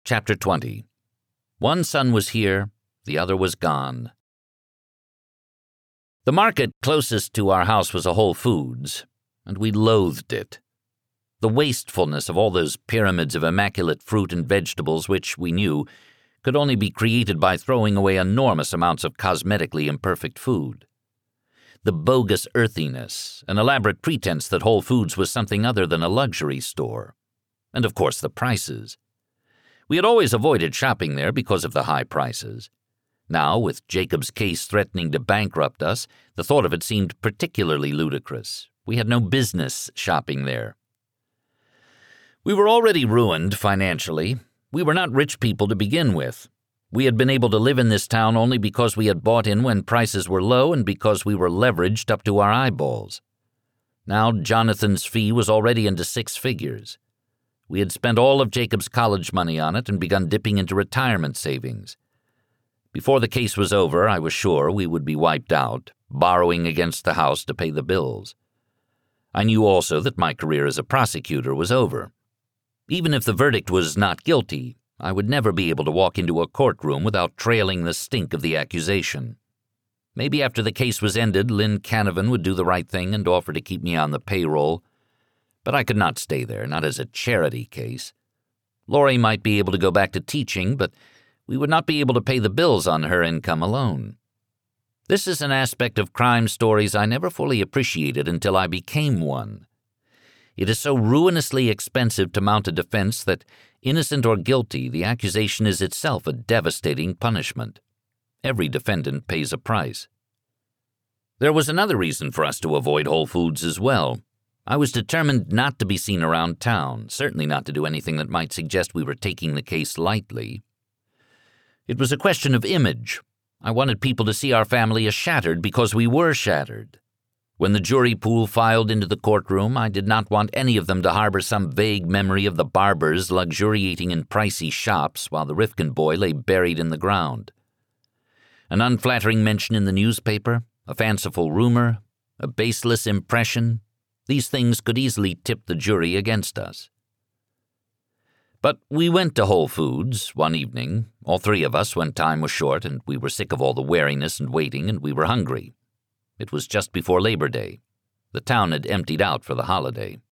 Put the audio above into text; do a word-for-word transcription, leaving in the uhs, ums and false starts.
Chapter twenty. One son was here, the other was gone. The market closest to our house was a Whole Foods, and we loathed it. The wastefulness of all those pyramids of immaculate fruit and vegetables which, we knew, could only be created by throwing away enormous amounts of cosmetically imperfect food. The bogus earthiness, an elaborate pretense that Whole Foods was something other than a luxury store. And of course the prices. We had always avoided shopping there because of the high prices. Now, with Jacob's case threatening to bankrupt us, the thought of it seemed particularly ludicrous. We had no business shopping there. We were already ruined financially. We were not rich people to begin with. We had been able to live in this town only because we had bought in when prices were low and because we were leveraged up to our eyeballs. Now Jonathan's fee was already into six figures. We had spent all of Jacob's college money on it and begun dipping into retirement savings. Before the case was over, I was sure we would be wiped out, borrowing against the house to pay the bills. I knew also that my career as a prosecutor was over. Even if the verdict was not guilty, I would never be able to walk into a courtroom without trailing the stink of the accusation. Maybe after the case was ended, Lynn Canavan would do the right thing and offer to keep me on the payroll. But I could not stay there, not as a charity case. Laurie might be able to go back to teaching, but we would not be able to pay the bills on her income alone. This is an aspect of crime stories I never fully appreciated until I became one. It is so ruinously expensive to mount a defense that, innocent or guilty, the accusation is itself a devastating punishment. Every defendant pays a price. There was another reason for us to avoid Whole Foods as well. I was determined not to be seen around town, certainly not to do anything that might suggest we were taking the case lightly. It was a question of image. I wanted people to see our family as shattered because we were shattered. When the jury pool filed into the courtroom, I did not want any of them to harbor some vague memory of the barbers luxuriating in pricey shops while the Rifkin boy lay buried in the ground. An unflattering mention in the newspaper, a fanciful rumor, a baseless impression, these things could easily tip the jury against us. But we went to Whole Foods one evening, all three of us, when time was short and we were sick of all the wariness and waiting and we were hungry. It was just before Labor Day. The town had emptied out for the holiday.